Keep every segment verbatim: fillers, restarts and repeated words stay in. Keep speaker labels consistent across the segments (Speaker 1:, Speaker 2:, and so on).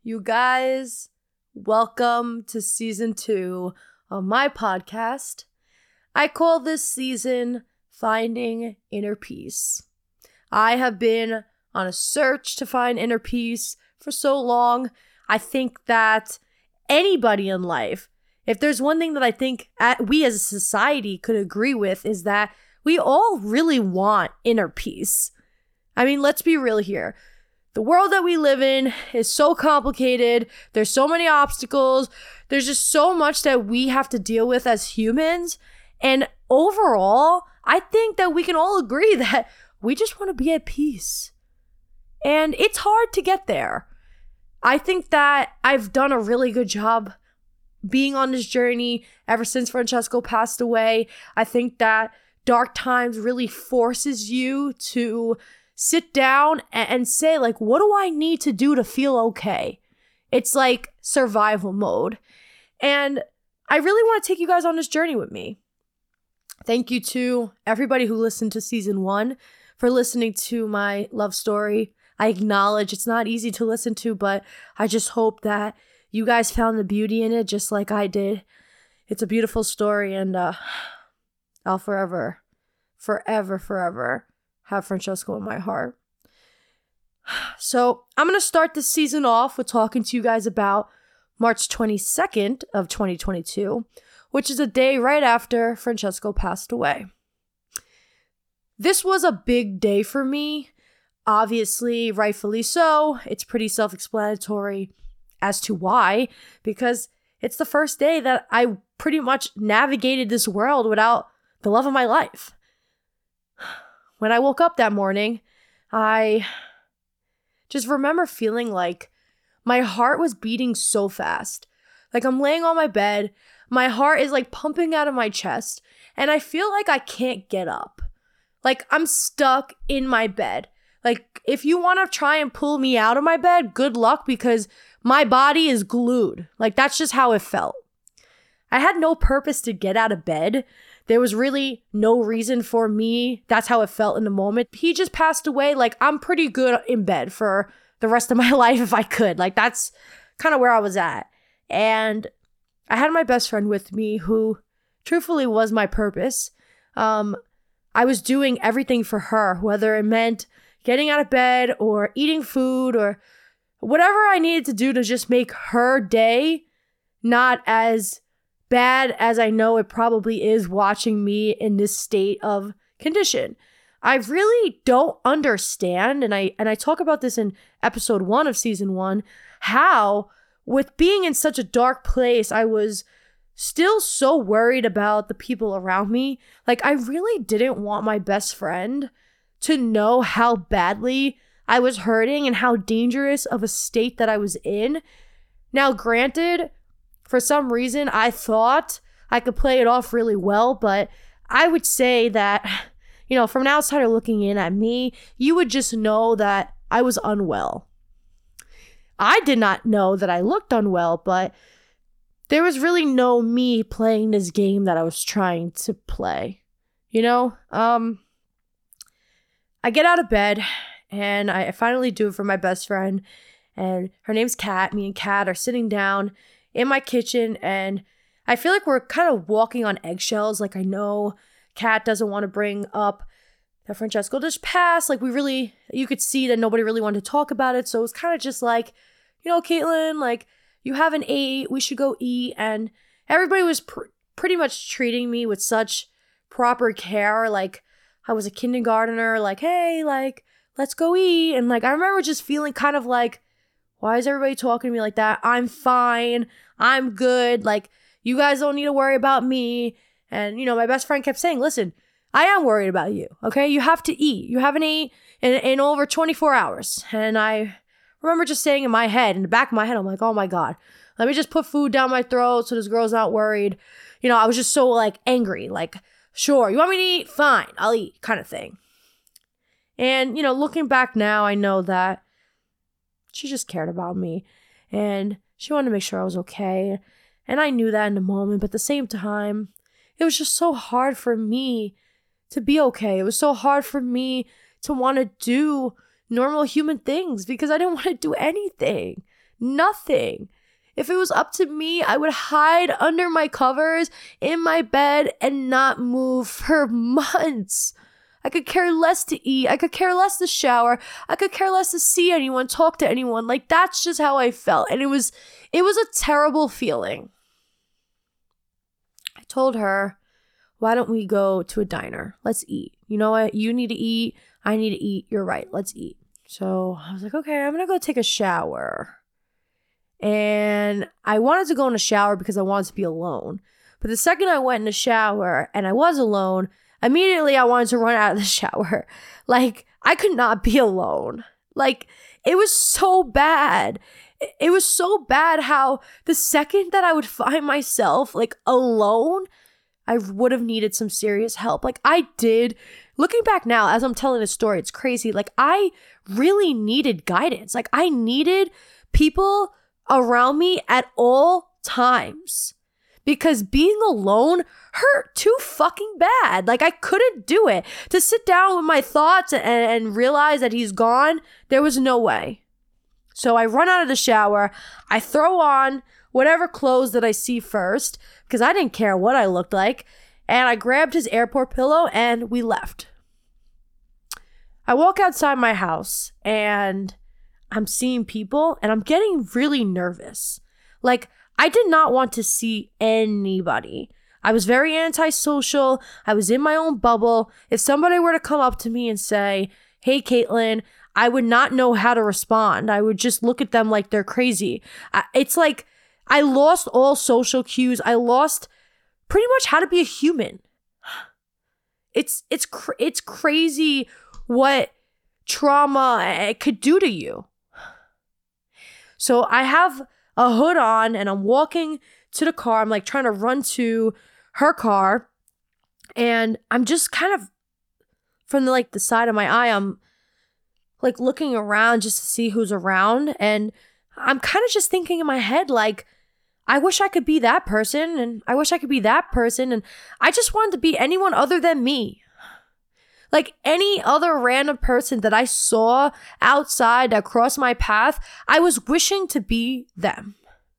Speaker 1: You guys, welcome to season two of my podcast. I call this season Finding Inner Peace. I have been on a search to find inner peace for so long. I think that anybody in life, if there's one thing that I think we as a society could agree with, is that we all really want inner peace. I mean, let's be real here. The world that we live in is so complicated. There's so many obstacles. There's just so much that we have to deal with as humans. And overall, I think that we can all agree that we just want to be at peace. And it's hard to get there. I think that I've done a really good job being on this journey ever since Francesco passed away. I think that dark times really forces you to sit down and say, like, what do I need to do to feel okay? It's like survival mode. And I really want to take you guys on this journey with me. Thank you to everybody who listened to season one for listening to my love story. I acknowledge it's not easy to listen to, but I just hope that you guys found the beauty in it just like I did. It's a beautiful story, and uh, I'll forever, forever, forever have Francesco in my heart. So I'm going to start this season off with talking to you guys about March twenty-second of twenty twenty-two, which is a day right after Francesco passed away. This was a big day for me. Obviously, rightfully so. It's pretty self-explanatory as to why, because it's the first day that I pretty much navigated this world without the love of my life. When I woke up that morning, I just remember feeling like my heart was beating so fast. Like I'm laying on my bed, my heart is like pumping out of my chest, and I feel like I can't get up. Like I'm stuck in my bed. Like if you want to try and pull me out of my bed, good luck, because my body is glued. Like that's just how it felt. I had no purpose to get out of bed. There was really no reason for me. That's how it felt in the moment. He just passed away. Like, I'm pretty good in bed for the rest of my life if I could. Like, that's kind of where I was at. And I had my best friend with me who truthfully was my purpose. Um, I was doing everything for her, whether it meant getting out of bed or eating food or whatever I needed to do to just make her day not as bad as I know it probably is watching me in this state of condition. I really don't understand, and I and I talk about this in episode one of season one, how with being in such a dark place, I was still so worried about the people around me. Like I really didn't want my best friend to know how badly I was hurting and how dangerous of a state that I was in. Now, granted, for some reason, I thought I could play it off really well, but I would say that, you know, from an outsider looking in at me, you would just know that I was unwell. I did not know that I looked unwell, but there was really no me playing this game that I was trying to play. You know, um, I get out of bed and I finally do it for my best friend, and her name's Kat. Me and Kat are sitting down in my kitchen, and I feel like we're kind of walking on eggshells. Like I know Kat doesn't want to bring up that Francesco just passed. Like we really, you could see that nobody really wanted to talk about it. So it was kind of just like, you know, Caitlin, like you haven't ate, we should go eat. And everybody was pr- pretty much treating me with such proper care. Like I was a kindergartner, like, hey, like, let's go eat. And like, I remember just feeling kind of like, why is everybody talking to me like that? I'm fine. I'm good. Like, you guys don't need to worry about me. And, you know, my best friend kept saying, listen, I am worried about you. Okay. You have to eat. You haven't eaten in, in over twenty-four hours. And I remember just saying in my head, in the back of my head, I'm like, oh my God, let me just put food down my throat so this girl's not worried. You know, I was just so like angry. Like, sure, you want me to eat? Fine, I'll eat, kind of thing. And, you know, looking back now, I know that she just cared about me and she wanted to make sure I was okay. And I knew that in the moment, but at the same time, it was just so hard for me to be okay. It was so hard for me to want to do normal human things because I didn't want to do anything. Nothing. If it was up to me, I would hide under my covers in my bed and not move for months. I could care less to eat. I could care less to shower. I could care less to see anyone, talk to anyone. Like, that's just how I felt. And it was, it was a terrible feeling. I told her, why don't we go to a diner? Let's eat. You know what? You need to eat. I need to eat. You're right. Let's eat. So I was like, okay, I'm going to go take a shower. And I wanted to go in the shower because I wanted to be alone. But the second I went in the shower and I was alone, immediately I wanted to run out of the shower. Like, I could not be alone. Like, it was so bad. It was so bad how the second that I would find myself, like, alone, I would have needed some serious help. Like, I did. Looking back now, as I'm telling the story, it's crazy. Like, I really needed guidance. Like, I needed people around me at all times, because being alone hurt too fucking bad. Like, I couldn't do it. To sit down with my thoughts and, and realize that he's gone, there was no way. So I run out of the shower. I throw on whatever clothes that I see first, because I didn't care what I looked like. And I grabbed his airport pillow and we left. I walk outside my house and I'm seeing people and I'm getting really nervous. Like, I did not want to see anybody. I was very antisocial. I was in my own bubble. If somebody were to come up to me and say, hey, Caitlin, I would not know how to respond. I would just look at them like they're crazy. I, it's like I lost all social cues. I lost pretty much how to be a human. It's it's cr- it's crazy what trauma could do to you. So I have a hood on and I'm walking to the car. I'm like trying to run to her car. And I'm just kind of from the, like the side of my eye, I'm like looking around just to see who's around. And I'm kind of just thinking in my head, like, I wish I could be that person. And I wish I could be that person. And I just wanted to be anyone other than me. Like any other random person that I saw outside that crossed my path, I was wishing to be them.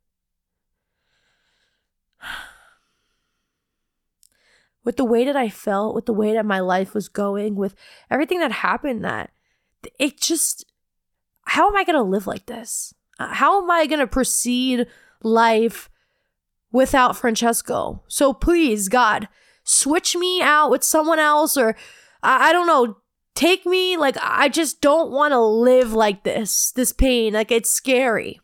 Speaker 1: With the way that I felt, with the way that my life was going, with everything that happened, that it just, how am I going to live like this? How am I going to proceed life without Francesco? So please, God, switch me out with someone else, or I, I don't know, take me. Like, I just don't want to live like this, this pain. Like, it's scary.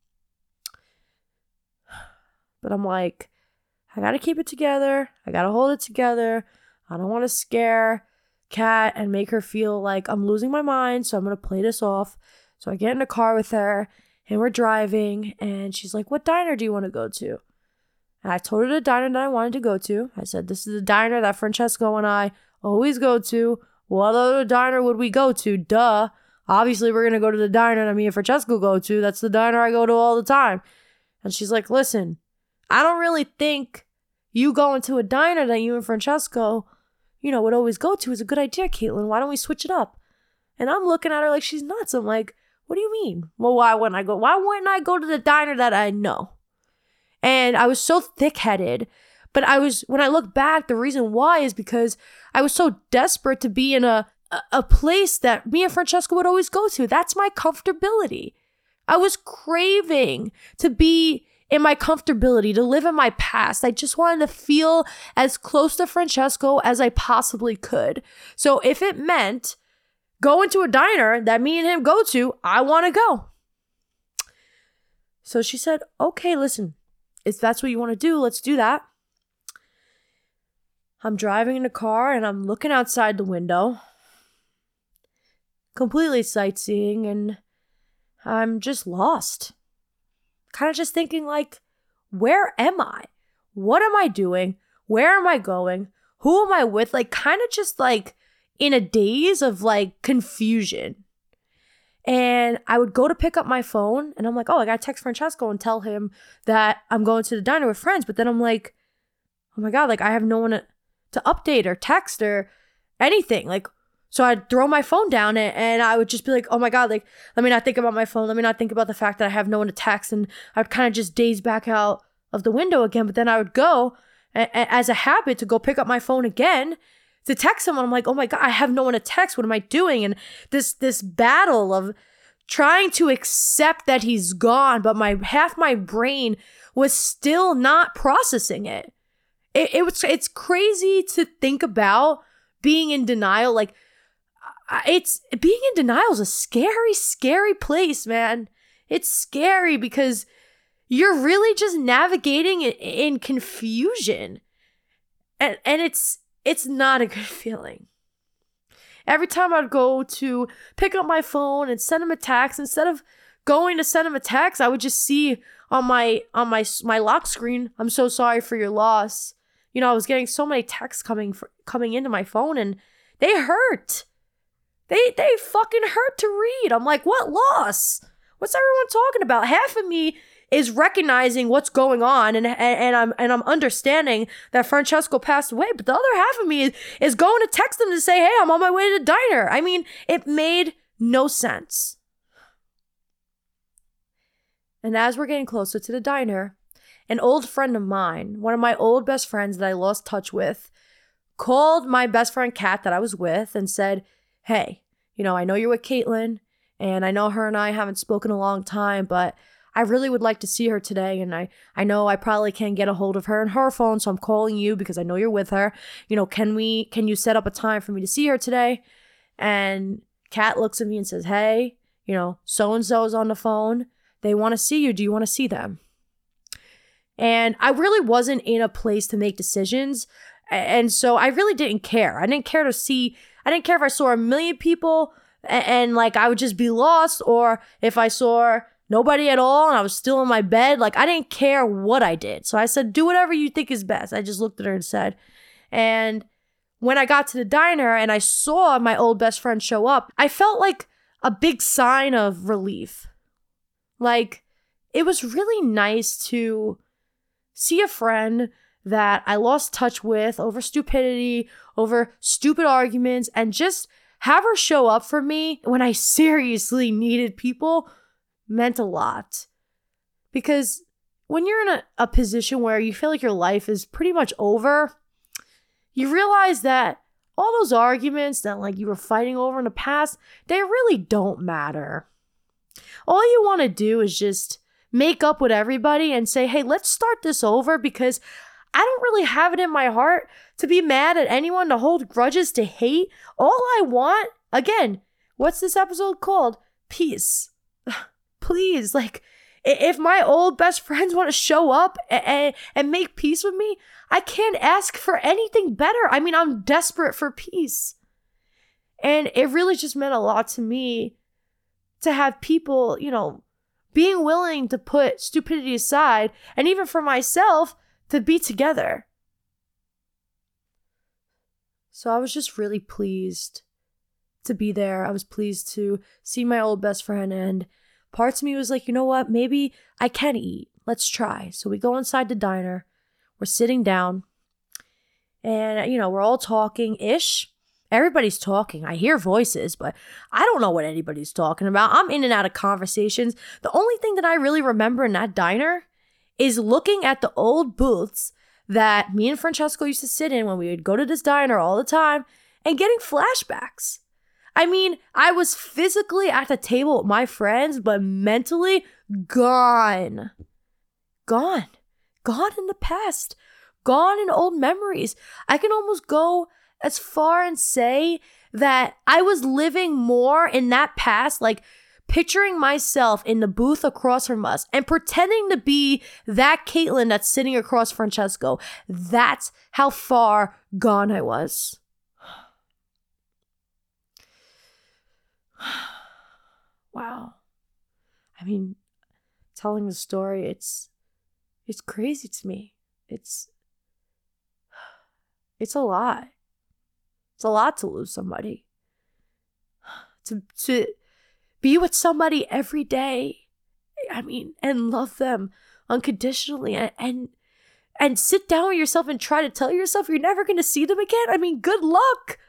Speaker 1: But I'm like, I gotta keep it together. I gotta hold it together. I don't want to scare Kat and make her feel like I'm losing my mind. So I'm gonna play this off. So I get in the car with her and we're driving. And she's like, what diner do you want to go to? And I told her the diner that I wanted to go to. I said, this is the diner that Francesco and I always go to. What other diner would we go to? Duh. Obviously, we're gonna go to the diner that me and Francesco go to. That's the diner I go to all the time. And she's like, listen, I don't really think you going to a diner that you and Francesco, you know, would always go to is a good idea, Caitlin. Why don't we switch it up? And I'm looking at her like she's nuts. I'm like, what do you mean? Well, why wouldn't I go? Why wouldn't I go to the diner that I know? And I was so thick-headed. But I was, when I look back, the reason why is because I was so desperate to be in a, a, a place that me and Francesco would always go to. That's my comfortability. I was craving to be in my comfortability, to live in my past. I just wanted to feel as close to Francesco as I possibly could. So if it meant going to a diner that me and him go to, I want to go. So she said, okay, listen, if that's what you want to do, let's do that. I'm driving in the car and I'm looking outside the window, completely sightseeing, and I'm just lost. Kind of just thinking like, where am I? What am I doing? Where am I going? Who am I with? Like, kind of just like in a daze of like confusion. And I would go to pick up my phone and I'm like, oh, I got to text Francesco and tell him that I'm going to the diner with friends. But then I'm like, oh my God, like I have no one to, to update or text or anything. Like, So I'd throw my phone down and, and I would just be like, oh my God, like, let me not think about my phone. Let me not think about the fact that I have no one to text. And I'd kind of just daze back out of the window again. But then I would go a- a- as a habit to go pick up my phone again to text someone. I'm like, oh my God, I have no one to text. What am I doing? And this, this battle of trying to accept that he's gone, but my half my brain was still not processing it. It, it was, it's crazy to think about being in denial. Like, It's being in denial is a scary, scary place, man. It's scary because you're really just navigating in, in confusion. And and it's it's not a good feeling. Every time I'd go to pick up my phone and send him a text, instead of going to send him a text, I would just see on my on my my lock screen, "I'm so sorry for your loss." You know, I was getting so many texts coming for, coming into my phone, and they hurt. They they fucking hurt to read. I'm like, what loss? What's everyone talking about? Half of me is recognizing what's going on, and and, and I'm and I'm understanding that Francesco passed away, but the other half of me is, is going to text them to say, hey, I'm on my way to the diner. I mean, it made no sense. And as we're getting closer to the diner, an old friend of mine, one of my old best friends that I lost touch with, called my best friend Kat that I was with and said, hey, you know, I know you're with Caitlin, and I know her and I haven't spoken a long time, but I really would like to see her today, and I, I know I probably can't get a hold of her on her phone, so I'm calling you because I know you're with her. You know, can we, can you set up a time for me to see her today? And Kat looks at me and says, hey, you know, so-and-so is on the phone. They want to see you. Do you want to see them? And I really wasn't in a place to make decisions, and so I really didn't care. I didn't care to see I didn't care if I saw a million people and, and like I would just be lost, or if I saw nobody at all and I was still in my bed. Like, I didn't care what I did. So I said, do whatever you think is best. I just looked at her and said, and when I got to the diner and I saw my old best friend show up, I felt like a big sign of relief. Like, it was really nice to see a friend that I lost touch with over stupidity, over stupid arguments, and just have her show up for me when I seriously needed people meant a lot. Because when you're in a, a position where you feel like your life is pretty much over, you realize that all those arguments that like you were fighting over in the past, they really don't matter. All you want to do is just make up with everybody and say, hey, let's start this over, because I don't really have it in my heart to be mad at anyone, to hold grudges, to hate. All I want, again, what's this episode called? Peace. Please, like, if my old best friends want to show up and, and make peace with me, I can't ask for anything better. I mean, I'm desperate for peace. And it really just meant a lot to me to have people, you know, being willing to put stupidity aside, and even for myself, to be together. So I was just really pleased to be there. I was pleased to see my old best friend, and parts of me was like, you know what? Maybe I can eat. Let's try. So we go inside the diner. We're sitting down, and, you know, we're all talking-ish. Everybody's talking. I hear voices, but I don't know what anybody's talking about. I'm in and out of conversations. The only thing that I really remember in that diner is looking at the old booths that me and Francesco used to sit in when we would go to this diner all the time and getting flashbacks. I mean, I was physically at the table with my friends, but mentally gone. Gone. Gone in the past. Gone in old memories. I can almost go as far and say that I was living more in that past, like picturing myself in the booth across from us and pretending to be that Caitlin that's sitting across Francesco. That's how far gone I was. Wow. I mean, telling the story, it's it's crazy to me. It's it's a lot. It's a lot to lose somebody. To to be with somebody every day, I mean, and love them unconditionally, and and, and sit down with yourself and try to tell yourself you're never going to see them again. I mean, good luck.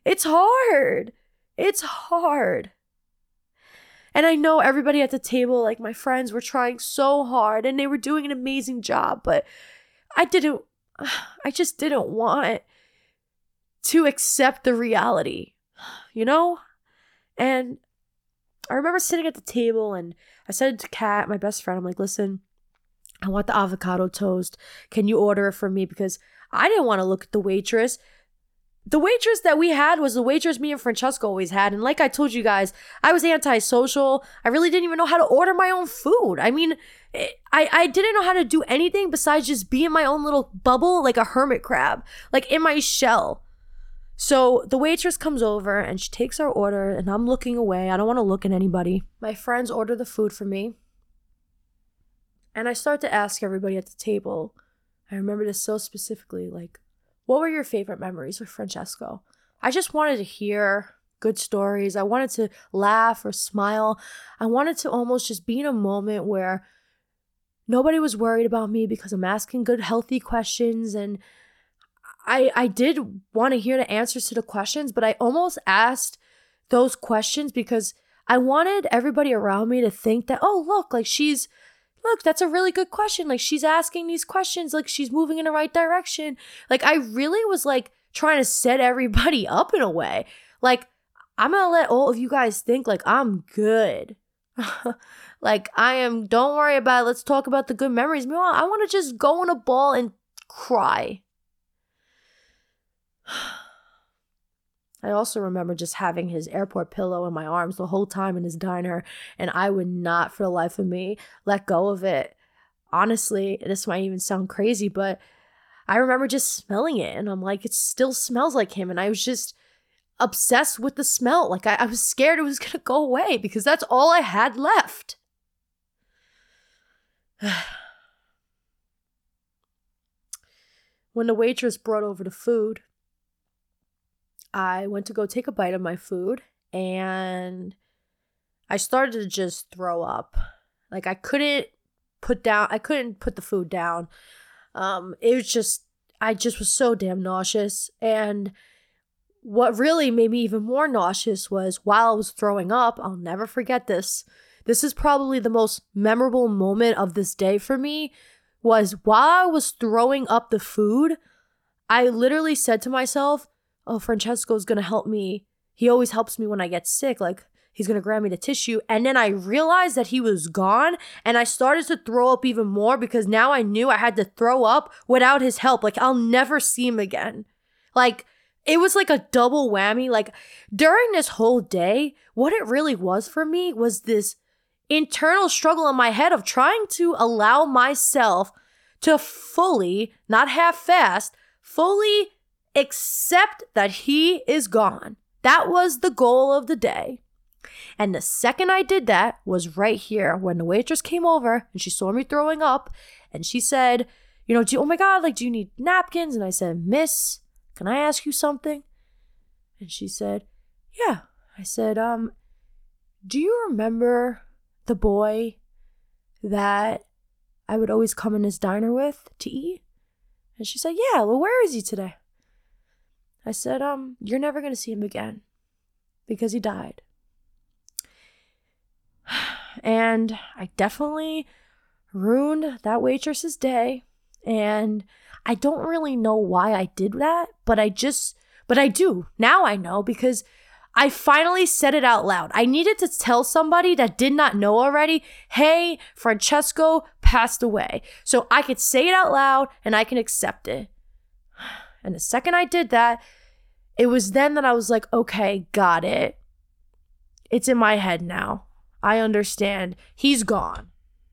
Speaker 1: It's hard. It's hard. And I know everybody at the table, like my friends, were trying so hard and they were doing an amazing job, but I didn't, I just didn't want to accept the reality, you know? And I remember sitting at the table and I said to Kat, my best friend, I'm like, listen, I want the avocado toast. Can you order it for me? Because I didn't want to look at the waitress. The waitress that we had was the waitress me and Francesco always had. And like I told you guys, I was antisocial. I really didn't even know how to order my own food. I mean, I, I didn't know how to do anything besides just be in my own little bubble like a hermit crab, like in my shell. So the waitress comes over and she takes our order and I'm looking away. I don't want to look at anybody. My friends order the food for me. And I start to ask everybody at the table, I remember this so specifically, like, what were your favorite memories with Francesco? I just wanted to hear good stories. I wanted to laugh or smile. I wanted to almost just be in a moment where nobody was worried about me because I'm asking good, healthy questions. And I, I did want to hear the answers to the questions, but I almost asked those questions because I wanted everybody around me to think that, oh, look, like she's, look, that's a really good question. Like she's asking these questions, like she's moving in the right direction. Like I really was like trying to set everybody up in a way. Like I'm going to let all of you guys think like I'm good. Like I am, don't worry about it. Let's talk about the good memories. Meanwhile, I want to just go in a ball and cry. I also remember just having his airport pillow in my arms the whole time in his diner, and I would not for the life of me let go of it. Honestly, this might even sound crazy, but I remember just smelling it, and I'm like, it still smells like him, and I was just obsessed with the smell. Like, I, I was scared it was going to go away because that's all I had left. When the waitress brought over the food, I went to go take a bite of my food and I started to just throw up. Like I couldn't put down, I couldn't put the food down. Um, it was just, I just was so damn nauseous. And what really made me even more nauseous was while I was throwing up, I'll never forget this. This is probably the most memorable moment of this day for me, was while I was throwing up the food, I literally said to myself, oh, Francesco's going to help me. He always helps me when I get sick. Like, he's going to grab me the tissue. And then I realized that he was gone. And I started to throw up even more because now I knew I had to throw up without his help. Like, I'll never see him again. Like, it was like a double whammy. Like, during this whole day, what it really was for me was this internal struggle in my head of trying to allow myself to fully, not half-fast, fully accept that he is gone. That was the goal of the day. And the second I did that was right here when the waitress came over and she saw me throwing up and she said, you know, do you, oh my God, like, do you need napkins? And I said, Miss, can I ask you something? And she said, yeah. I said, um, do you remember the boy that I would always come in his diner with to eat? And she said, yeah, well, where is he today? I said, um, you're never going to see him again because he died. And I definitely ruined that waitress's day. And I don't really know why I did that, but I just, but I do. Now I know because I finally said it out loud. I needed to tell somebody that did not know already, hey, Francesco passed away. So I could say it out loud and I can accept it. And the second I did that, it was then that I was like, okay, got it. It's in my head now. I understand. He's gone.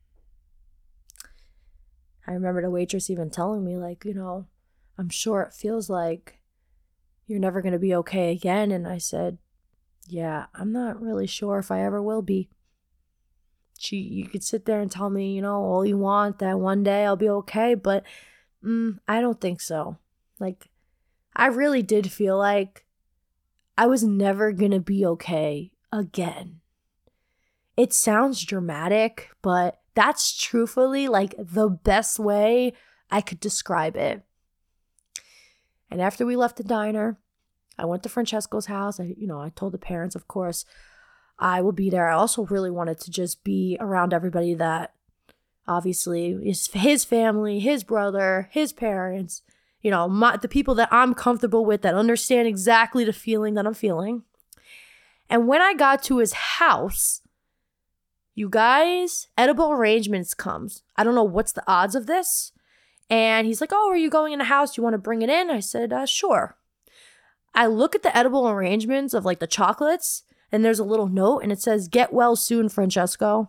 Speaker 1: I remember the waitress even telling me, like, you know, I'm sure it feels like you're never going to be okay again. And I said, yeah, I'm not really sure if I ever will be. She, you could sit there and tell me, you know, all you want, that one day I'll be okay. But mm, I don't think so. Like, I really did feel like I was never going to be okay again. It sounds dramatic, but that's truthfully like the best way I could describe it. And after we left the diner, I went to Francesco's house. I, you know, I told the parents, of course, I will be there. I also really wanted to just be around everybody that obviously is his family, his brother, his parents, you know, my, the people that I'm comfortable with, that understand exactly the feeling that I'm feeling. And when I got to his house, you guys, Edible Arrangements comes. I don't know what's the odds of this. And he's like, oh, are you going in the house? Do you want to bring it in? I said, uh, sure. I look at the Edible Arrangements of like the chocolates, and there's a little note, and it says, get well soon, Francesco.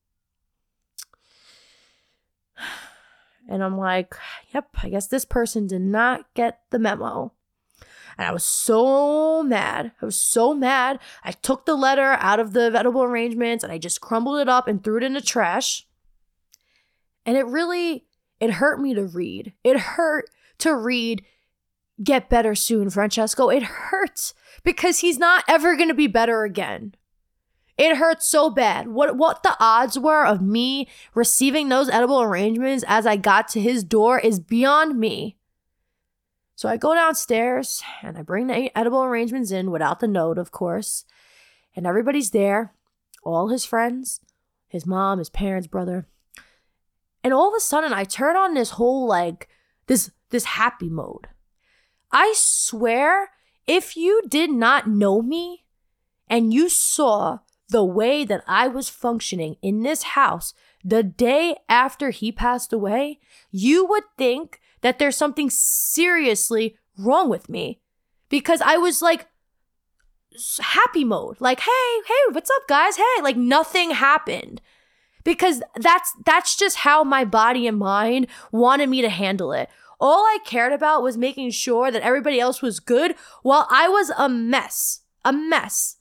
Speaker 1: And I'm like, yep, I guess this person did not get the memo. And I was so mad. I was so mad. I took the letter out of the Edible Arrangements and I just crumbled it up and threw it in the trash. And it really, it hurt me to read. It hurt to read, get better soon, Francesco. It hurts because he's not ever going to be better again. It hurts so bad. What what the odds were of me receiving those Edible Arrangements as I got to his door is beyond me. So I go downstairs and I bring the Edible Arrangements in without the note, of course. And everybody's there. All his friends, his mom, his parents, brother. And all of a sudden I turn on this whole like, this, this happy mode. I swear, if you did not know me and you saw the way that I was functioning in this house the day after he passed away, you would think that there's something seriously wrong with me, because I was like happy mode. Like, hey, hey, what's up, guys? Hey, like nothing happened, because that's that's just how my body and mind wanted me to handle it. All I cared about was making sure that everybody else was good while I was a mess, a mess.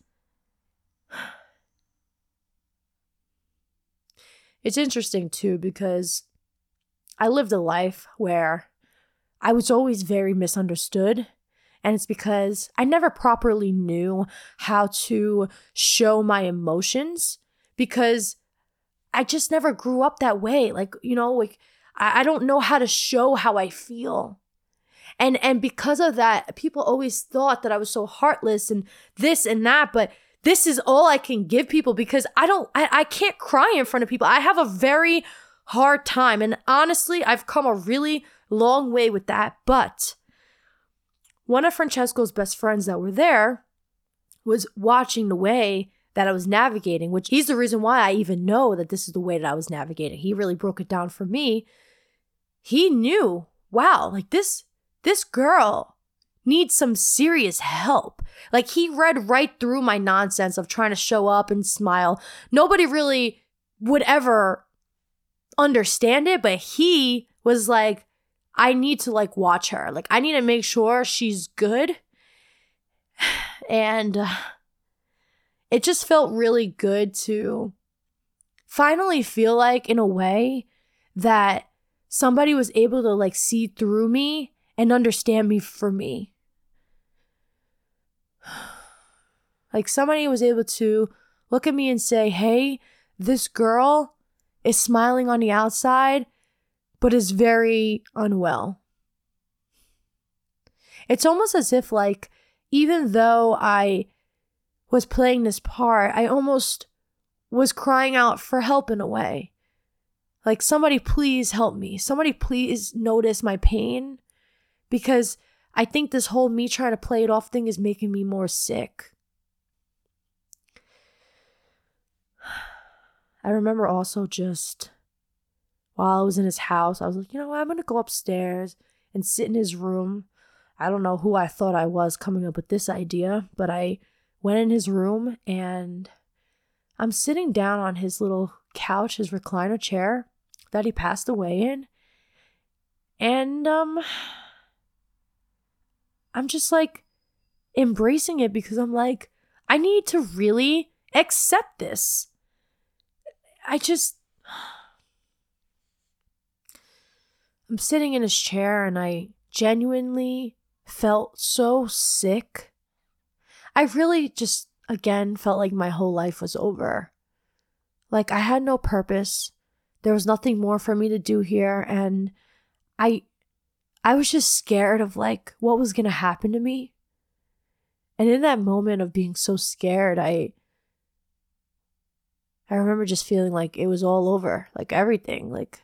Speaker 1: It's interesting, too, because I lived a life where I was always very misunderstood. And it's because I never properly knew how to show my emotions, because I just never grew up that way. Like, you know, like I, I don't know how to show how I feel. And, and because of that, people always thought that I was so heartless and this and that, but this is all I can give people, because I don't, I, I can't cry in front of people. I have a very hard time. And honestly, I've come a really long way with that. But one of Francesco's best friends that were there was watching the way that I was navigating, which he's the reason why I even know that this is the way that I was navigating. He really broke it down for me. He knew, wow, like this, this girl needs some serious help. Like, he read right through my nonsense of trying to show up and smile. Nobody really would ever understand it, but he was like, I need to like watch her. Like, I need to make sure she's good. And uh, it just felt really good to finally feel like, in a way, that somebody was able to like see through me and understand me for me. Like, somebody was able to look at me and say, hey, this girl is smiling on the outside, but is very unwell. It's almost as if, like, even though I was playing this part, I almost was crying out for help in a way. Like, somebody please help me. Somebody please notice my pain, because I think this whole me trying to play it off thing is making me more sick. I remember also just while I was in his house, I was like, you know what, I'm going to go upstairs and sit in his room. I don't know who I thought I was coming up with this idea, but I went in his room and I'm sitting down on his little couch, his recliner chair that he passed away in. And um, I'm just like embracing it, because I'm like, I need to really accept this. I just, I'm sitting in his chair and I genuinely felt so sick. I really just, again, felt like my whole life was over. Like, I had no purpose. There was nothing more for me to do here. And I, I was just scared of like what was going to happen to me. And in that moment of being so scared, I I remember just feeling like it was all over, like everything, like.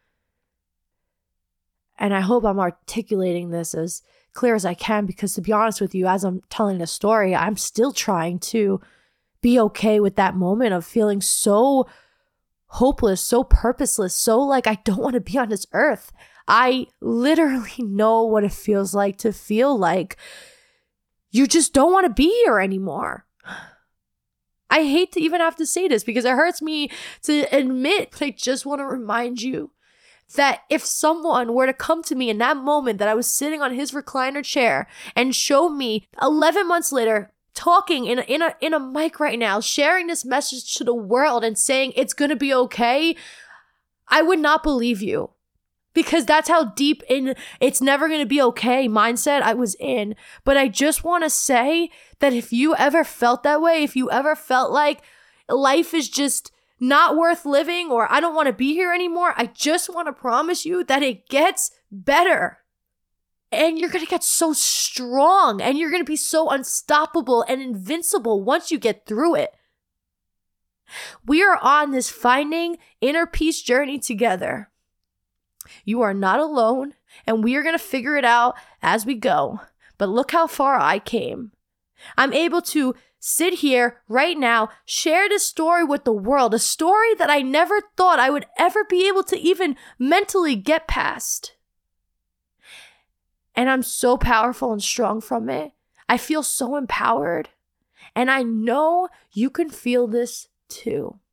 Speaker 1: And I hope I'm articulating this as clear as I can, because to be honest with you, as I'm telling the story, I'm still trying to be okay with that moment of feeling so hopeless, so purposeless, so like I don't want to be on this earth. I literally know what it feels like to feel like you just don't want to be here anymore. I hate to even have to say this because it hurts me to admit, but I just want to remind you that if someone were to come to me in that moment that I was sitting on his recliner chair and show me eleven months later, talking in a, in a, in a mic right now, sharing this message to the world and saying it's going to be okay, I would not believe you. Because that's how deep in it's never going to be okay mindset I was in. But I just want to say that if you ever felt that way, if you ever felt like life is just not worth living or I don't want to be here anymore, I just want to promise you that it gets better. And you're going to get so strong and you're going to be so unstoppable and invincible once you get through it. We are on this finding inner peace journey together. You are not alone, and we are going to figure it out as we go. But look how far I came. I'm able to sit here right now, share this story with the world, a story that I never thought I would ever be able to even mentally get past. And I'm so powerful and strong from it. I feel so empowered. And I know you can feel this too.